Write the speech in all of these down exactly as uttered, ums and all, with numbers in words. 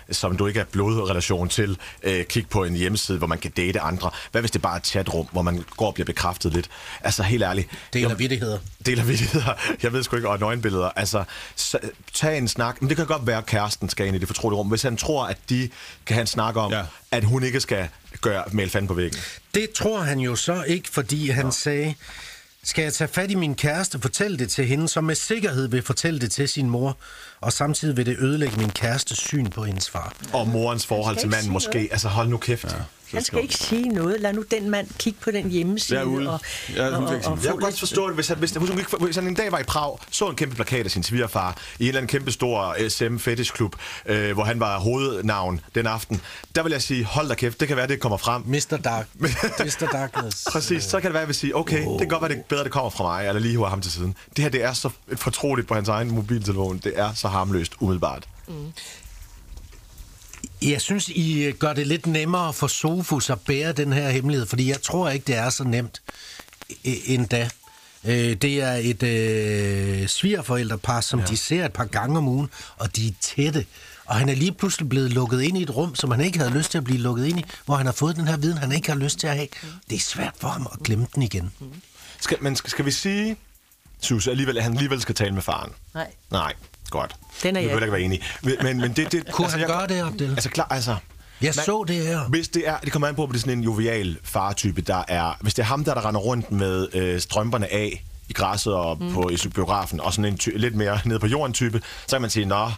som du ikke er blodrelation til, øh, kig på en hjemmeside, hvor man kan date andre. Hvad hvis det bare er et chatrum, hvor man går og bliver bekræftet lidt? Altså, helt ærligt. Deler vittigheder. Deler vittigheder. Jeg ved sgu ikke, og nøgenbilleder. Altså, så, tag en snak. Men det kan godt være, at kæresten skal ind i det fortrolige rum. Hvis han tror, at de kan have en snak om, ja. at hun ikke skal gøre male fanden på væggen. Det tror han jo så ikke, fordi han ja. sagde, skal jeg tage fat i min kæreste, fortælle det til hende, som med sikkerhed vil fortælle det til sin mor, og samtidig vil det ødelægge min kærestes syn på hendes far. Og morens forhold til manden måske. Noget. Altså, hold nu kæft. Ja. Han skal ikke sige noget. Lad nu den mand kigge på den hjemmeside. Derude. Og, ja, og, og, og, og jeg kan godt forstå det, hvis han, hvis, hvis, han, hvis han en dag var i Prag, så en kæmpe plakat af sin svigerfar i en eller anden kæmpe stor S M fetishklub, øh, hvor han var hovednavn den aften. Der vil jeg sige, hold da kæft, det kan være, det kommer frem. mister Dark. mister Darkness. Præcis, så kan det være, at jeg vil sige, okay, oh. det kan godt være, det bedre, det kommer fra mig, eller lige hiver ham til siden. Det her, det er så fortroligt på hans egen mobiltelefon. Det er så harmløst, umiddelbart. Mm. Jeg synes, I gør det lidt nemmere for Sofus at bære den her hemmelighed, fordi jeg tror ikke, det er så nemt endda. Det er et øh, svigerforældrepar, som ja. de ser et par gange om ugen, og de er tætte. Og han er lige pludselig blevet lukket ind i et rum, som han ikke havde lyst til at blive lukket ind i, hvor han har fået den her viden, han ikke har lyst til at have. Det er svært for ham at glemme den igen. Skal, men skal, skal vi sige, Susse, alligevel, at han alligevel skal tale med faren? Nej. Nej. Godt. Den er jeg. Jeg vil ikke være enig. Men, men, men det, det, Kunne altså, han jeg, gøre det, Abdel? Altså, klar, altså... Jeg man, så det her. Hvis det er... Det kommer an på, at det er sådan en jovial fartype, der er... Hvis det er ham, der, der render rundt med øh, strømperne af i græsset og mm. på i biografen, og sådan en ty- lidt mere nede på jorden type, så kan man sige, nå...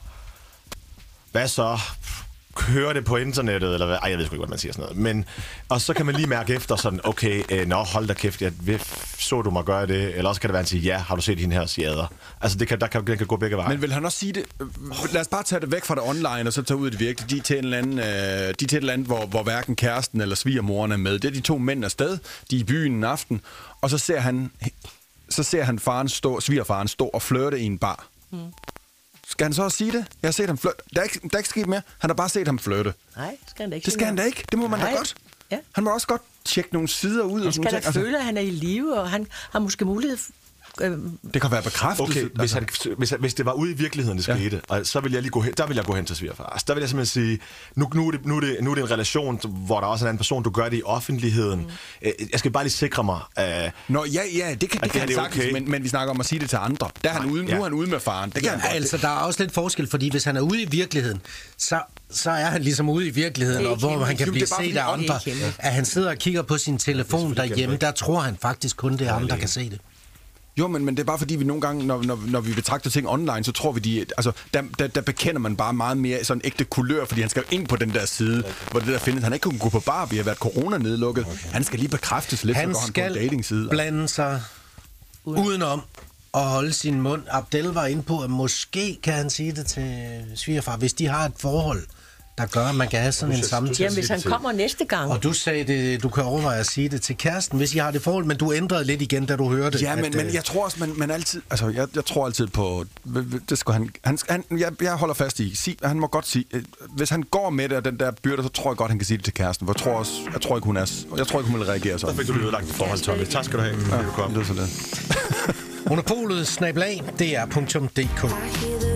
Hvad så? Hører det på internettet, eller hvad? Ej, jeg ved sgu ikke, hvad man siger sådan noget. Men, og så kan man lige mærke efter sådan, okay, øh, nå, hold da kæft, jeg, så du mig gøre det? Eller også kan det være, at sige, ja, har du set hende her sjader? Altså, det kan, der kan, det kan gå begge veje. Men vil han også sige det? Lad os bare tage det væk fra det online, og så tage ud i det virkelige. De er til et eller andet, øh, de er til et eller andet hvor, hvor hverken kæresten eller svigermoren er med. Det er de to mænd afsted. De er i byen en aften, og så ser han, så ser han faren stå, svigerfaren stå og flirte i en bar. Mm. Skal han så også sige det? Jeg har set ham flirte. Der er ikke, der er ikke sket mere. Han har bare set ham flirte. Nej, skal han da ikke. Det skal han da ikke. Det må man Nej. da godt. Ja. Han må også godt tjekke nogle sider ud. Han og skal da ting. føle, at han er i live, og han har måske mulighed... Det kan være bekræftelse. Okay, hvis, han, hvis, hvis det var ude i virkeligheden, det skete, ja. og så vil jeg lige gå hen, der vil jeg gå hen til svigerfar. Altså, der vil jeg simpelthen sige, nu, nu, er det, nu, er det, nu er det en relation, hvor der også er en anden person, du gør det i offentligheden. Mm. Jeg skal bare lige sikre mig... Uh, Nå, ja, ja, det kan, det kan han sagtens, okay. men, men vi snakker om at sige det til andre. Der er han ude, ja. Nu er han ude med faren. Det kan ja, han altså, der er også lidt forskel, fordi hvis han er ude i virkeligheden, så, så er han ligesom ude i virkeligheden, og hvor kæmpe. han kan blive set af andre. At han sidder og kigger på sin telefon ja, derhjemme, der tror han faktisk kun, det er ham, der kan se det. Jo, men, men det er bare fordi, vi nogle gange, når, når, når vi betragter ting online, så tror vi, de, altså, der, der, der bekender man bare meget mere sådan ægte kulør, fordi han skal ind på den der side, okay. hvor det der findes. Han ikke kunne gå på bar, vi har været corona-nedlukket. Okay. Han skal lige bekræftes lidt, han så går han på en dating-side. Han skal blande sig udenom og holde sin mund. Abdel var inde på, at måske kan han sige det til svigerfar, hvis de har et forhold, der gør, at man kan have sådan en samtale. Jamen, hvis han kommer næste gang. Og du sagde det, du kan overveje at sige det til kæresten, hvis I har det forhold, men du ændrede lidt igen, da du hørte. Ja, men, at, men jeg tror også, man, man altid, altså jeg, jeg tror altid på, det skal han, han, han jeg, jeg holder fast i, sig, han må godt sige, hvis han går med det og den der byrde, så tror jeg godt, han kan sige det til kæresten, for jeg tror også, jeg tror ikke, hun er, jeg tror ikke, hun vil reagere sådan. Der fik du lige udlagt i forhold, Tommy. Tak skal du have. Ja, det er så lidt. Monopolet, snabel-a, D R punktum D K.